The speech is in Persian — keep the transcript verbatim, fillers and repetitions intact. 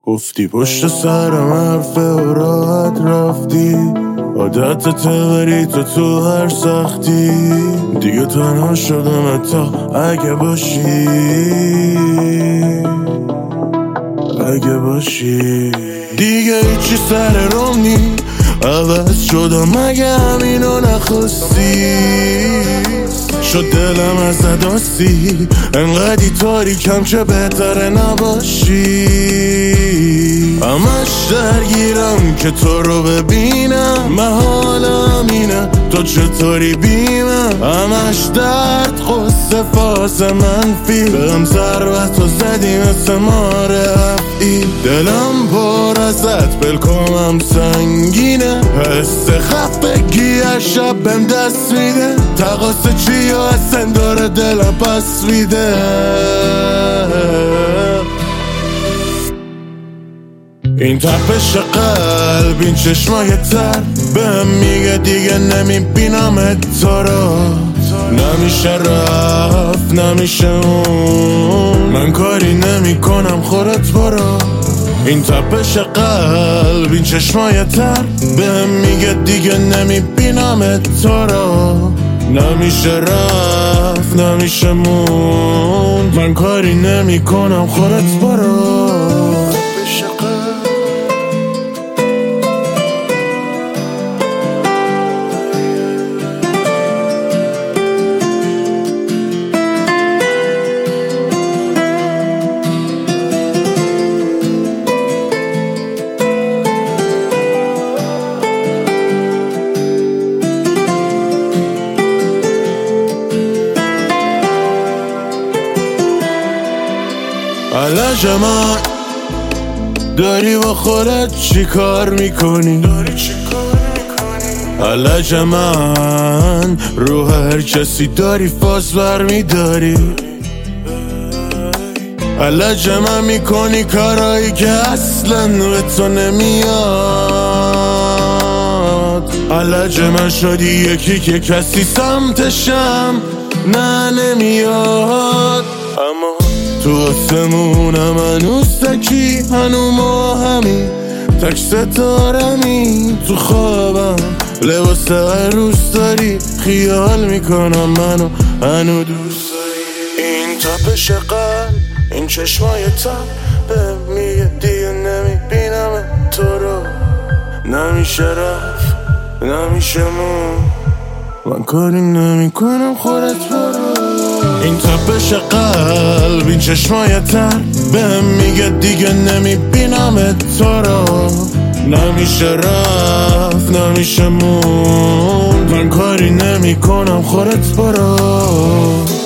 گفتی پشت سرم حرفه و راحت رفتی، عادت تغیری تو تو هر سختی. دیگه تنها شدم تا اگه باشی، اگه باشی. دیگه هیچی سر روم نی، عوض شدم اگه همینو نخواستی. شد دلم از نداستی، انقدی تاریکم چه بهتره نباشی. همش درگیرم که تو رو ببینم، محالم اینه تو چطوری بیمم. همش درد قصه فاز منفی، بهم ضربت و زدی مثل ماره افعی. دلم پر ازت بلکمم سنگینه، حس خفگی از شب بهم دست میده. تقاس چی و اصلا داره دلم پس میده. این تپش قلب، این چشمای تر بهم میگه دیگه نمیبینم تو رو. نمیشه رفت نمیشه اون، من کاری نمی کنم خودت برو. این تپش قلب، این چشمای تر بهم میگه دیگه نمیبینم تو رو. نمیشه رفت نمیشه مون، من کاری نمی کنم خودت برو. علاج من داری با خودت چی کار میکنی؟ علاج من رو هر کسی داری فاز بر میداری. علاج من میکنی کارایی که اصلا به تو نمیاد. علاج من شدی یکی که کسی سمتشم نه نمیاد. اما تو آسمونم هنوز تکی، هنو ما همین تک ستارمی. تو خوابم لباس عروس داری، خیال میکنم منو هنو دوست داری. این تپش قلب، این چشمای تب بهم میگه دیگه نمیبینم تو رو. نمیشه رفت نمیشه مون، من کاری نمی کنم خودت برو. این تپش قلب، این چشمای تر بهم میگه دیگه نمیبینم تو رو. نمیشه رفت نمیشه مون، من کاری نمی کنم خودت برو.